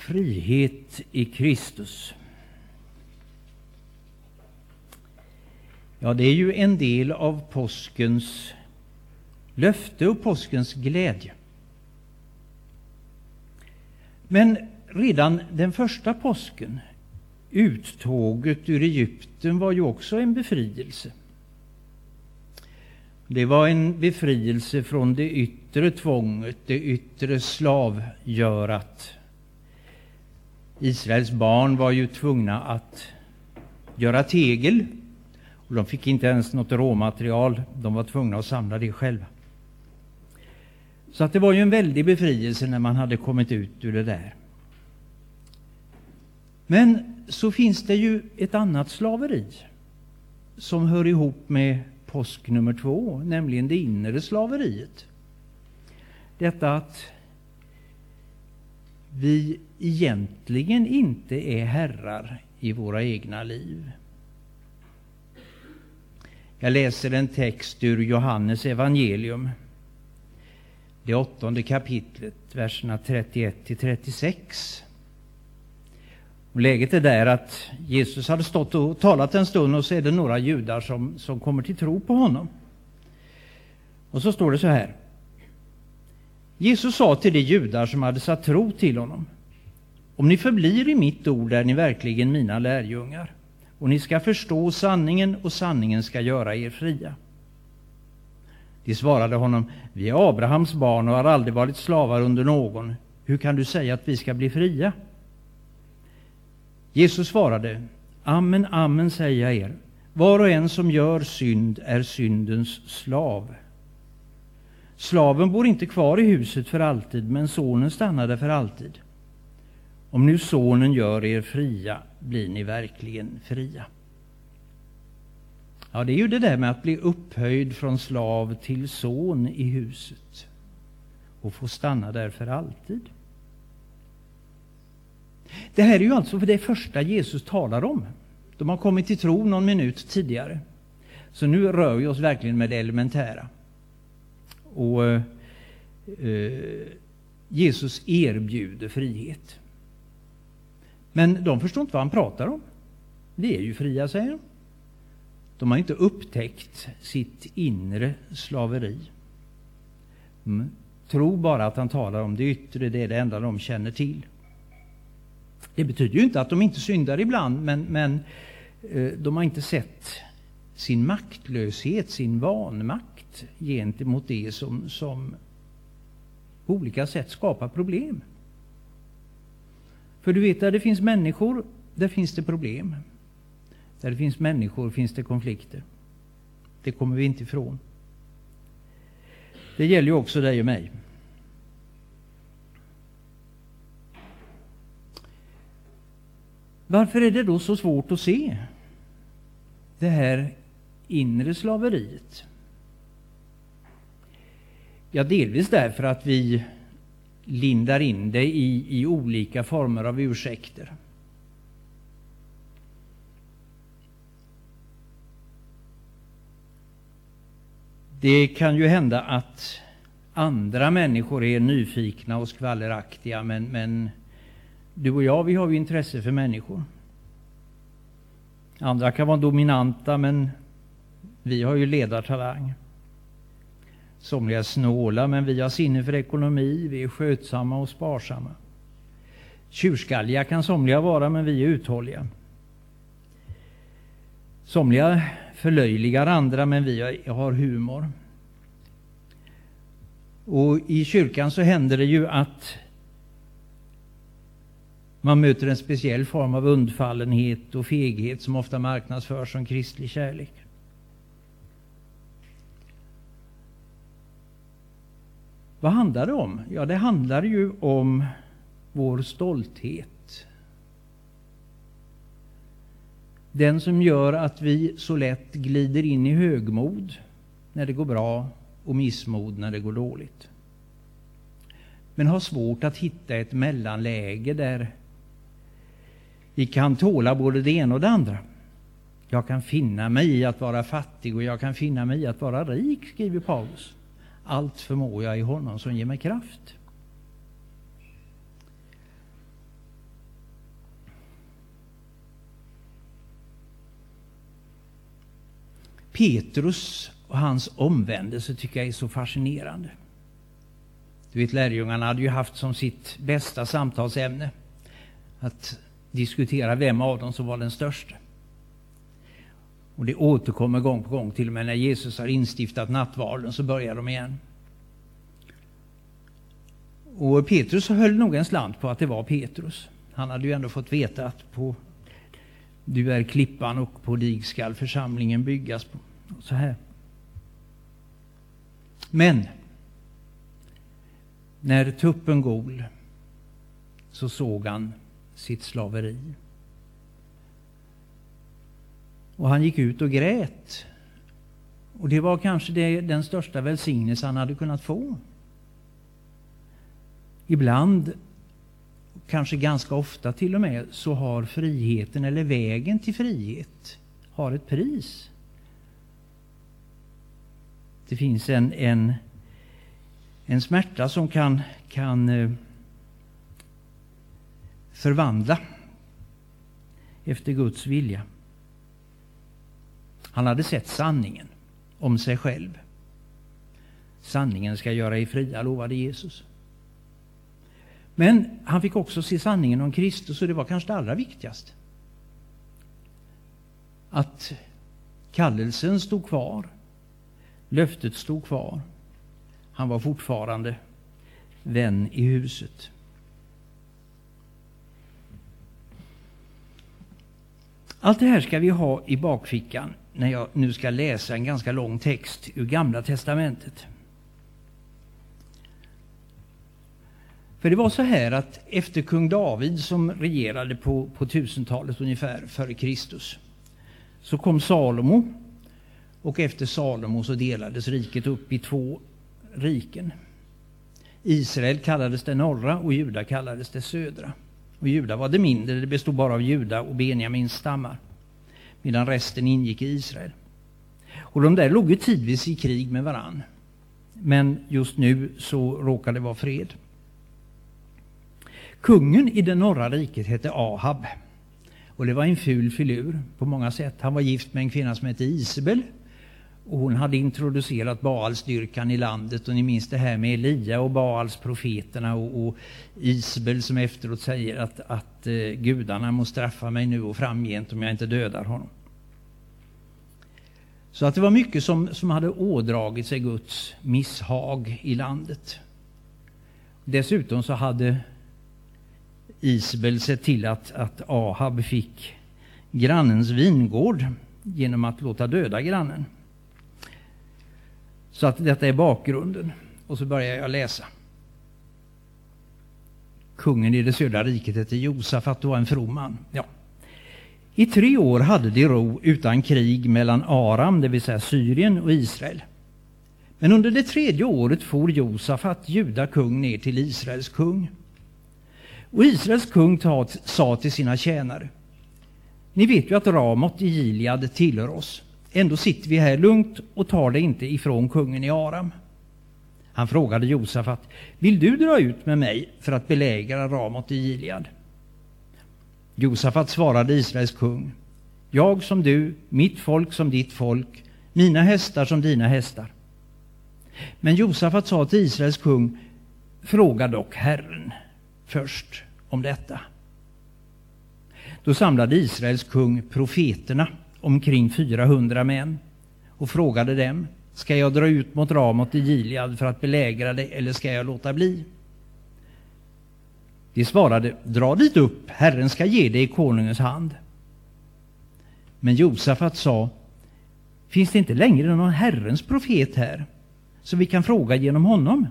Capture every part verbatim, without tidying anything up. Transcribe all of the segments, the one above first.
Frihet i Kristus. Ja, det är ju en del av påskens löfte och påskens glädje. Men redan den första påsken, uttåget ur Egypten, var ju också en befrielse. Det var en befrielse från det yttre tvånget, det yttre slavgörat. Israels barn var ju tvungna att göra tegel, och de fick inte ens något råmaterial. De var tvungna att samla det själva. Så att det var ju en väldig befrielse när man hade kommit ut ur det där. Men så finns det ju ett annat slaveri som hör ihop med påsk nummer två, nämligen det inre slaveriet. Detta att vi egentligen inte är herrar i våra egna liv. Jag läser en text ur Johannes evangelium, det åttonde kapitlet, verserna trettioett till trettiosex. Och läget är där att Jesus hade stått och talat en stund, och så är det några judar som, som kommer till tro på honom. Och så står det så här. Jesus sa till de judar som hade satt tro till honom: om ni förblir i mitt ord är ni verkligen mina lärjungar, och ni ska förstå sanningen, och sanningen ska göra er fria. De svarade honom: vi är Abrahams barn och har aldrig varit slavar under någon. Hur kan du säga att vi ska bli fria? Jesus svarade: amen, amen säger jag er, var och en som gör synd är syndens slav. Slaven bor inte kvar i huset för alltid, men sonen stannar där för alltid. Om nu sonen gör er fria, blir ni verkligen fria. Ja, det är ju det där med att bli upphöjd från slav till son i huset och få stanna där för alltid. Det här är ju alltså för det första Jesus talar om. De har kommit till tro någon minut tidigare. Så nu rör vi oss verkligen med det elementära. Och eh, Jesus erbjuder frihet. Men de förstår inte vad han pratar om. Det är ju fria, säger de. De har inte upptäckt sitt inre slaveri. Mm. Tro bara att han talar om det yttre, det är det enda de känner till. Det betyder ju inte att de inte syndar ibland, men, men eh, de har inte sett sin maktlöshet, sin vanmakt gentemot det som, som på olika sätt skapar problem. För du vet, där det finns människor, där finns det problem. Där det finns människor finns det konflikter. Det kommer vi inte ifrån. Det gäller ju också dig och mig. Varför är det då så svårt att se det här inre slaveriet? Ja, delvis därför att vi lindar in det i, i olika former av ursäkter. Det kan ju hända att andra människor är nyfikna och skvalleraktiga, men, men du och jag, vi har ju intresse för människor. Andra kan vara dominanta, men vi har ju ledartalang. Somliga är snåla, men vi har sinne för ekonomi. Vi är skötsamma och sparsamma. Tjurskalliga kan somliga vara, men vi är uthålliga. Somliga förlöjligar andra, men vi har humor. Och i kyrkan så händer det ju att man möter en speciell form av undfallenhet och feghet som ofta marknadsförs som kristlig kärlek. Vad handlar det om? Ja, det handlar ju om vår stolthet. Den som gör att vi så lätt glider in i högmod när det går bra och missmod när det går dåligt. Men har svårt att hitta ett mellanläge där vi kan tåla både det ena och det andra. Jag kan finna mig i att vara fattig och jag kan finna mig i att vara rik, skriver Paulus. Allt förmår jag i honom som ger mig kraft. Petrus och hans omvändelse tycker jag är så fascinerande. Du vet, lärjungarna hade ju haft som sitt bästa samtalsämne att diskutera vem av dem som var den största. Och det återkommer gång på gång, till och med när Jesus har instiftat nattvarden så börjar de igen. Och Petrus höll nog en slant på att det var Petrus. Han hade ju ändå fått veta att på du är klippan och på dig skall församlingen byggas på. Så här. Men när tuppen gol så såg han sitt slaveri. Och han gick ut och grät. Och det var kanske det, den största välsignelse han hade kunnat få. Ibland, kanske ganska ofta till och med, så har friheten eller vägen till frihet har ett pris. Det finns en, en, en smärta som kan, kan eh, förvandla efter Guds vilja. Han hade sett sanningen om sig själv. Sanningen ska göra er fria, lovade Jesus. Men han fick också se sanningen om Kristus, och det var kanske det allra viktigaste. Att kallelsen stod kvar, löftet stod kvar. Han var fortfarande vän i huset. Allt det här ska vi ha i bakfickan när jag nu ska läsa en ganska lång text ur Gamla testamentet. För det var så här att efter kung David, som regerade på, på tusentalet ungefär före Kristus, så kom Salomo, och efter Salomo så delades riket upp i två riken. Israel kallades det norra och Juda kallades det södra. Och Juda var det mindre, det bestod bara av Juda och Benjamins stammar, medan resten ingick i Israel. Och de där låg ju tidvis i krig med varann. Men just nu så råkade det vara fred. Kungen i det norra riket hette Ahab. Och det var en ful filur på många sätt. Han var gift med en kvinna som hette Isabel. Och hon hade introducerat Baalsdyrkan i landet. Och ni minns det här med Elia och Baals profeterna. Och, och Isabel som efteråt säger att, att eh, gudarna må straffa mig nu och framgent om jag inte dödar honom. Så att det var mycket som, som hade ådragit sig Guds misshag i landet. Dessutom så hade Isabel sett till att, att Ahab fick grannens vingård genom att låta döda grannen. Så att detta är bakgrunden. Och så börjar jag läsa. Kungen i det södra riket hette Josafat och var en from man. Ja. I tre år hade de ro utan krig mellan Aram, det vill säga Syrien, och Israel. Men under det tredje året for Josafat, Juda kung, ner till Israels kung. Och Israels kung sa till sina tjänare: ni vet ju att Ramot i Gilead tillhör oss. Ändå sitter vi här lugnt och tar det inte ifrån kungen i Aram. Han frågade Josafat: vill du dra ut med mig för att belägra Ramot i Gilead? Josafat svarade Israels kung: jag som du, mitt folk som ditt folk, mina hästar som dina hästar. Men Josafat sa till Israels kung: fråga dock Herren först om detta. Då samlade Israels kung profeterna, omkring fyrahundra män, och frågade dem: ska jag dra ut mot Ramot i Gilead för att belägra det, eller ska jag låta bli? De svarade: dra dit upp, Herren ska ge det i konungens hand. Men Josafat sa: finns det inte längre någon Herrens profet här, så vi kan fråga genom honom?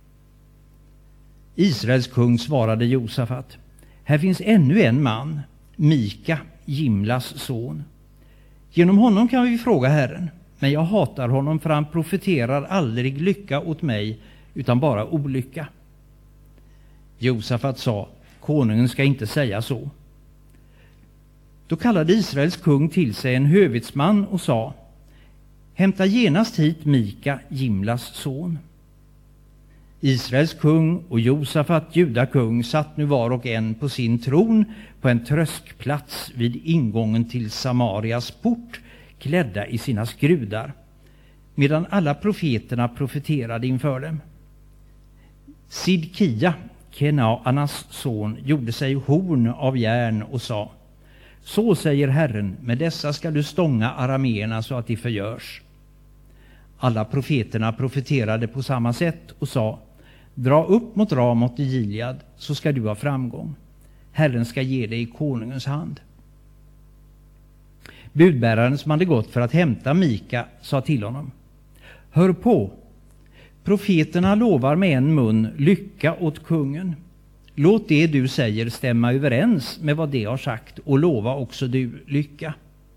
Israels kung svarade Josafat: här finns ännu en man, Mika, Jimlas son. Genom honom kan vi fråga Herren, men jag hatar honom, för han profeterar aldrig lycka åt mig, utan bara olycka. Josafat sa: konungen ska inte säga så. Då kallade Israels kung till sig en hövitsman och sa: hämta genast hit Mika, Jimlas son. Israels kung och Josafat, Juda kung, satt nu var och en på sin tron på en tröskplats vid ingången till Samarias port, klädda i sina skrudar, medan alla profeterna profeterade inför dem. Sidkia, Kenaanas son, gjorde sig horn av järn och sa: så säger Herren, med dessa ska du stånga arameerna så att de förgörs. Alla profeterna profeterade på samma sätt och sa: dra upp mot Ramot i Gilead, så ska du ha framgång. Herren ska ge dig i konungens hand. Budbäraren som hade gått för att hämta Mika sa till honom: hör på, profeterna lovar med en mun lycka åt kungen. Låt det du säger stämma överens med vad de har sagt, och lova också du lycka.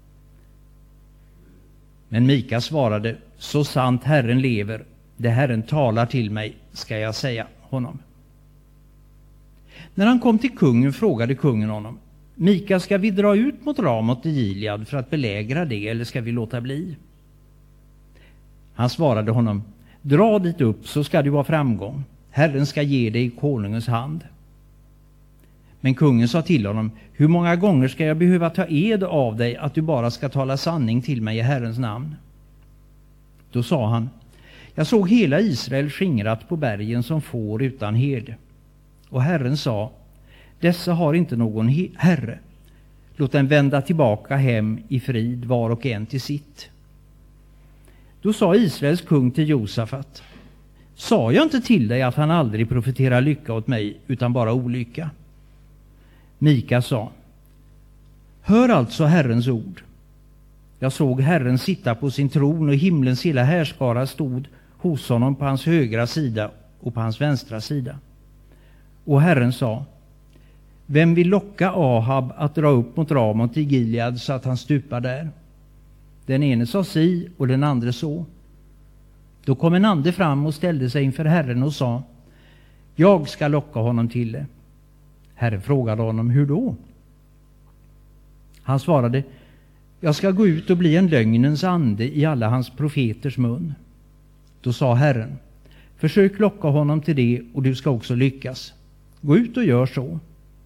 Men Mika svarade: så sant Herren lever, det Herren talar till mig, ska jag säga honom. När han kom till kungen frågade kungen honom: Mika, ska vi dra ut mot Ramot i Gilead för att belägra det, eller ska vi låta bli? Han svarade honom: dra dit upp, så ska du ha framgång. Herren ska ge dig i konungens hand. Men kungen sa till honom: hur många gånger ska jag behöva ta ed av dig att du bara ska tala sanning till mig i Herrens namn? Då sa han: jag såg hela Israel skingrat på bergen som får utan herde. Och Herren sa: dessa har inte någon herre. Låt dem vända tillbaka hem i frid, var och en till sitt. Då sa Israels kung till Josafat: sa jag inte till dig att han aldrig profeterar lycka åt mig, utan bara olycka? Mika sa: hör alltså Herrens ord. Jag såg Herren sitta på sin tron, och himlens hela härskara stod hos honom på hans högra sida och på hans vänstra sida. Och Herren sa: vem vill locka Ahab att dra upp mot Ramot i Gilead så att han stupar där? Den ene sa si och den andra så. Då kom en ande fram och ställde sig inför Herren och sa: jag ska locka honom till det. Herren frågade honom: hur då? Han svarade: jag ska gå ut och bli en lögnens ande i alla hans profeters mun. Då sa Herren: försök locka honom till det, och du ska också lyckas. Gå ut och gör så.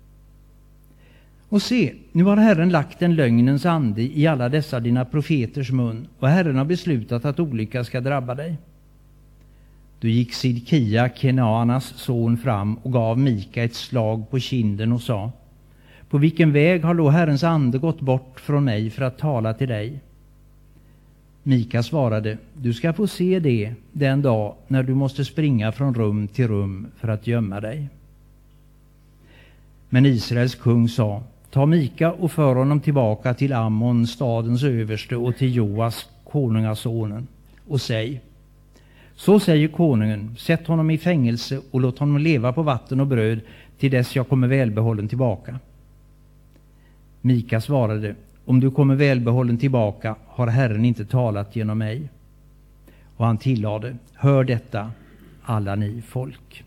Och se, nu har Herren lagt en lögnens ande i alla dessa dina profeters mun, och Herren har beslutat att olycka ska drabba dig. Då gick Sidkia, Kenaanas son, fram och gav Mika ett slag på kinden och sa: på vilken väg har då Herrens ande gått bort från mig för att tala till dig? Mika svarade: du ska få se det den dag när du måste springa från rum till rum för att gömma dig. Men Israels kung sa: ta Mika och för honom tillbaka till Ammon, stadens överste, och till Joas, konungasonen, och säg: så säger konungen, sätt honom i fängelse och låt honom leva på vatten och bröd till dess jag kommer välbehållen tillbaka. Mika svarade: om du kommer välbehållen tillbaka har Herren inte talat genom mig. Och han tillade: hör detta, alla ni folk.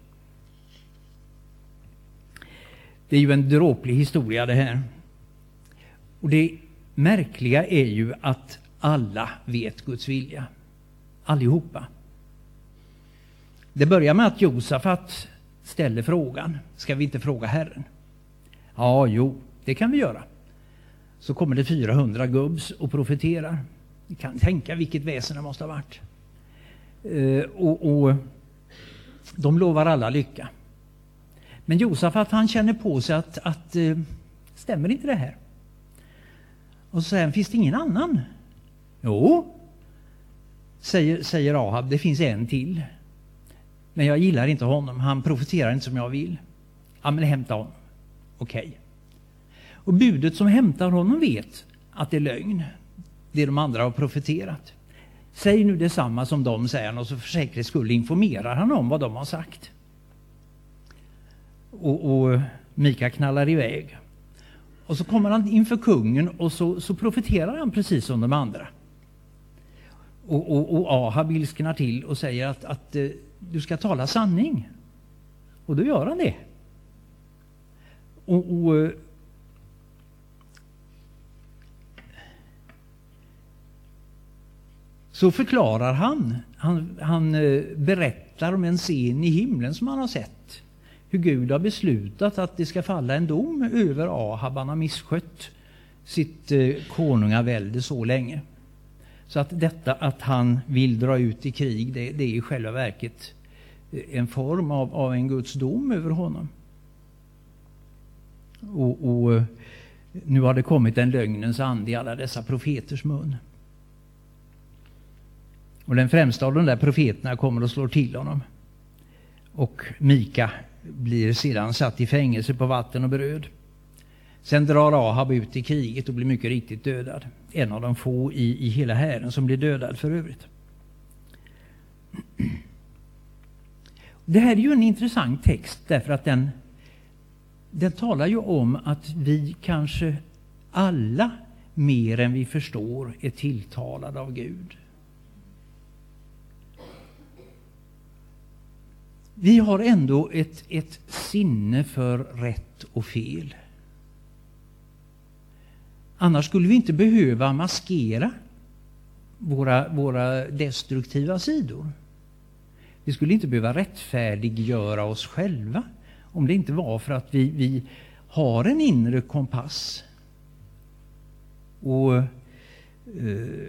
Det är ju en dråplig historia det här. Och det märkliga är ju att alla vet Guds vilja. Allihopa. Det börjar med att Josafat ställer frågan: ska vi inte fråga Herren? Ja, jo, det kan vi göra. Så kommer det fyrahundra gubbs och profeterar. Ni kan tänka vilket väsen det måste ha varit. Uh, och, och de lovar alla lycka. Men Josafat, han känner på sig att, att uh, stämmer inte det här? Och så säger han: finns det ingen annan? Jo, säger, säger Ahab, det finns en till. Men jag gillar inte honom, han profeterar inte som jag vill. Ja, men hämta honom. Okej. Okay. Och budet som hämtar honom vet att det är lögn, det de andra har profeterat. Säg nu detsamma som de säger, och så för säkerhets skull informerar han om vad de har sagt. Och, och Mika knallar iväg. Och så kommer han inför kungen, och så, så profeterar han precis som de andra. Och, och, och Ahab ilsknar till och säger att, att uh, du ska tala sanning. Och då gör han det. Och, och uh, så förklarar han, han, han uh, berättar om en scen i himlen som han har sett. Hur Gud har beslutat att det ska falla en dom över Ahab. Han har misskött sitt uh, konungavälde så länge. Så att detta att han vill dra ut i krig, det, det är i själva verket en form av, av en Guds dom över honom. Och, och nu har det kommit en lögnens ande i alla dessa profeters mun. Och den främsta av de där profeterna kommer att slå till honom. Och Mika blir sedan satt i fängelse på vatten och bröd. Sen drar Ahab ut i kriget och blir mycket riktigt dödad. En av de få i, i hela hären som blir dödad för övrigt. Det här är ju en intressant text därför att den, den talar ju om att vi kanske alla mer än vi förstår är tilltalade av Gud. Vi har ändå ett, ett sinne för rätt och fel. Annars skulle vi inte behöva maskera våra, våra destruktiva sidor. Vi skulle inte behöva rättfärdiggöra oss själva om det inte var för att vi, vi har en inre kompass. Och eh,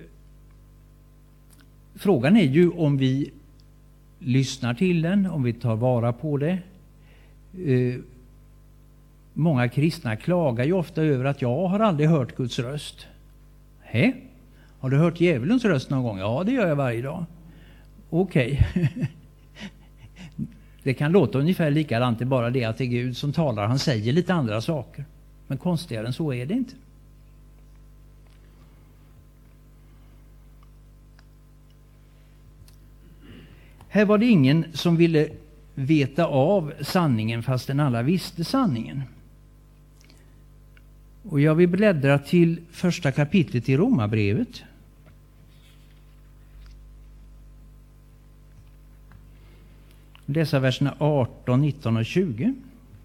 frågan är ju om vi lyssnar till den, om vi tar vara på det. Eh, många kristna klagar ju ofta över att jag har aldrig hört Guds röst. Hä? Har du hört djävulens röst någon gång? Ja, det gör jag varje dag. Okej. Okay. Det kan låta ungefär likadant, det är bara det att det är Gud som talar. Han säger lite andra saker. Men konstigare än så är det inte. Här var det ingen som ville veta av sanningen fastän alla visste sanningen. Och jag vill bläddra till första kapitlet i Romarbrevet. Läsa verserna arton, nitton och tjugo.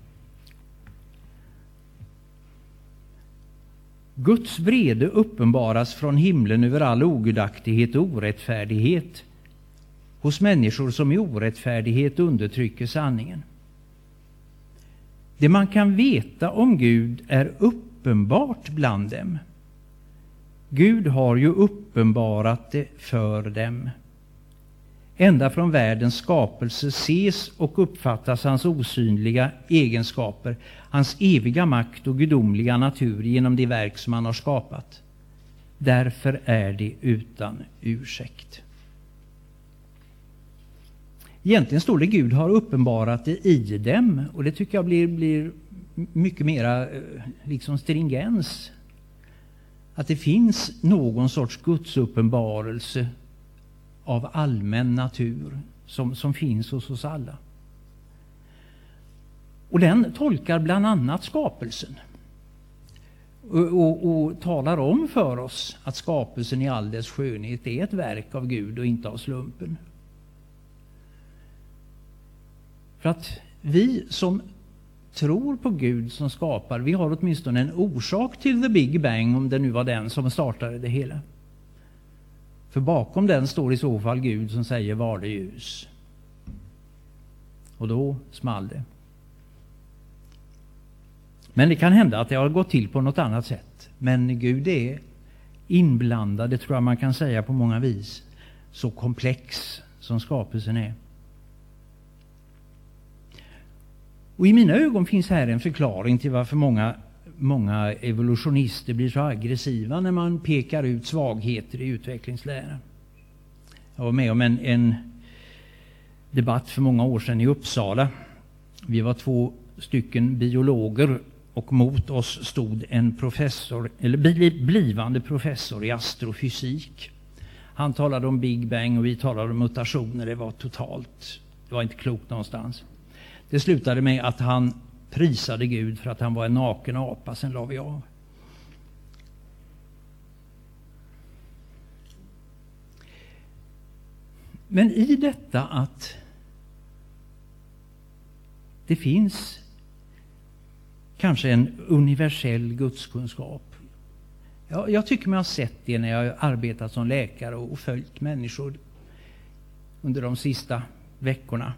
Guds vrede uppenbaras från himlen över all ogudaktighet och orättfärdighet hos människor som i orättfärdighet undertrycker sanningen. Det man kan veta om Gud är uppenbart bland dem. Gud har ju uppenbarat det för dem. Ända från världens skapelse ses och uppfattas hans osynliga egenskaper, hans eviga makt och gudomliga natur genom det verk som han har skapat. Därför är det utan ursäkt. Egentligen står det Gud har uppenbarat det i dem, och det tycker jag blir, blir mycket mera liksom stringens. Att det finns någon sorts Guds uppenbarelse av allmän natur som, som finns hos oss alla. Och den tolkar bland annat skapelsen. Och, och, och talar om för oss att skapelsen i all dess skönhet är ett verk av Gud och inte av slumpen. För att vi som tror på Gud som skapar, vi har åtminstone en orsak till the Big Bang, om det nu var den som startade det hela. För bakom den står i så fall Gud som säger var det ljus. Och då small det. Men det kan hända att det har gått till på något annat sätt. Men Gud är inblandad, det tror jag man kan säga på många vis. Så komplex som skapelsen är. Och i mina ögon finns här en förklaring till varför många, många evolutionister blir så aggressiva när man pekar ut svagheter i utvecklingslära. Jag var med om en, en debatt för många år sedan i Uppsala. Vi var två stycken biologer och mot oss stod en professor, eller blivande professor i astrofysik. Han talade om Big Bang och vi talade om mutationer. Det var totalt, det var inte klokt någonstans. Det slutade med att han prisade Gud för att han var en naken apa, sen la vi av. Men i detta att det finns kanske en universell gudskunskap. Jag, jag tycker mig ha sett det när jag har arbetat som läkare och följt människor under de sista veckorna.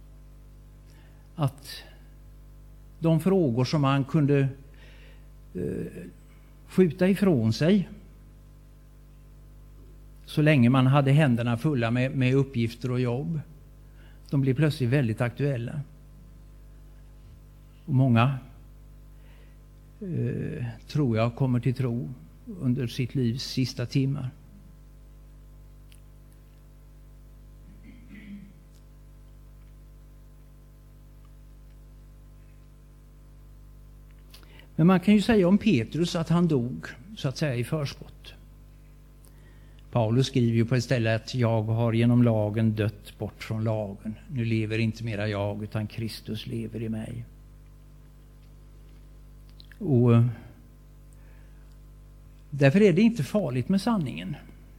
Att de frågor som man kunde eh, skjuta ifrån sig, så länge man hade händerna fulla med, med uppgifter och jobb. De blir plötsligt väldigt aktuella. Och många eh, tror jag kommer till tro under sitt livs sista timmar. Men man kan ju säga om Petrus att han dog så att säga i förskott. Paulus skriver ju på ett ställe att jag har genom lagen dött bort från lagen. Nu lever inte mera jag utan Kristus lever i mig. Och därför är det inte farligt med sanningen.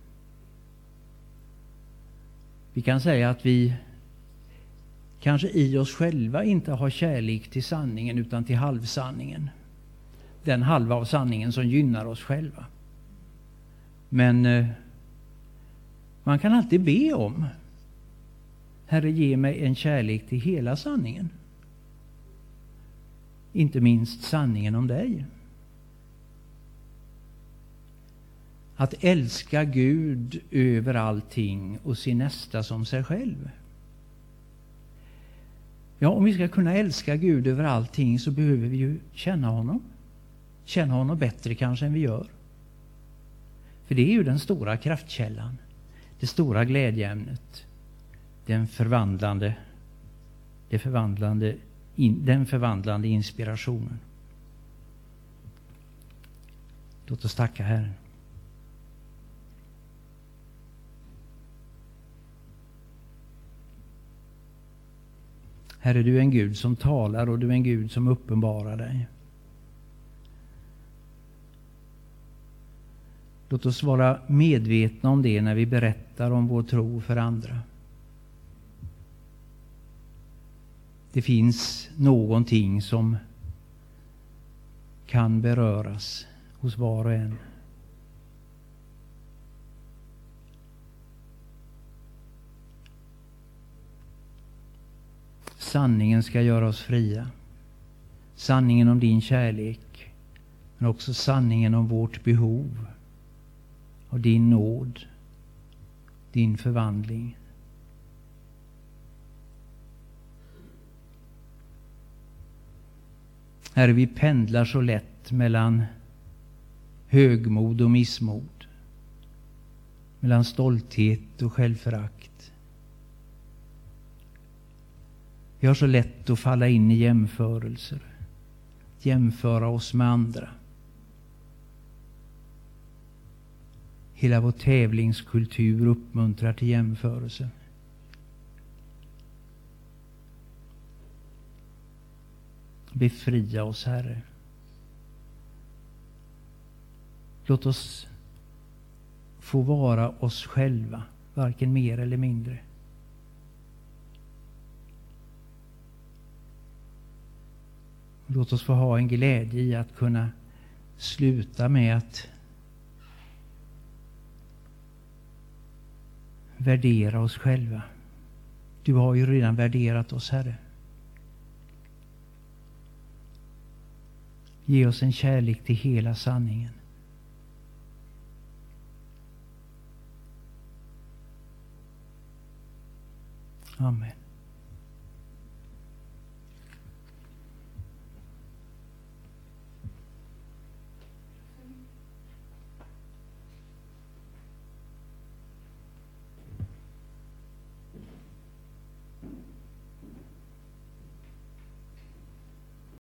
Vi kan säga att vi kanske i oss själva inte har kärlek till sanningen utan till halvsanningen. Den halva av sanningen som gynnar oss själva. Men eh, man kan alltid be om: Herre, ge mig en kärlek till hela sanningen. Inte minst sanningen om dig. Att älska Gud över allting och sin nästa som sig själv. Ja, om vi ska kunna älska Gud över allting så behöver vi ju känna honom. Känna honom bättre kanske än vi gör. För det är ju den stora kraftkällan. Det stora glädjeämnet. Den förvandlande, det förvandlande, in, den förvandlande inspirationen. Låt oss tacka Herren. Herre, du är en Gud som talar och du är en Gud som uppenbarar dig. Låt oss vara medvetna om det när vi berättar om vår tro för andra. Det finns någonting som kan beröras hos var och en. Sanningen ska göra oss fria. Sanningen om din kärlek, men också sanningen om vårt behov av din nåd, din förvandling. Herre, vi pendlar så lätt mellan högmod och missmod, mellan stolthet och självförakt. Vi har så lätt att falla in i jämförelser, jämföra oss med andra. Hela vår tävlingskultur uppmuntrar till jämförelse. Befria oss, Herre. Låt oss få vara oss själva, varken mer eller mindre. Låt oss få ha en glädje i att kunna sluta med att värdera oss själva. Du har ju redan värderat oss, Herre. Ge oss en kärlek till hela sanningen. Amen.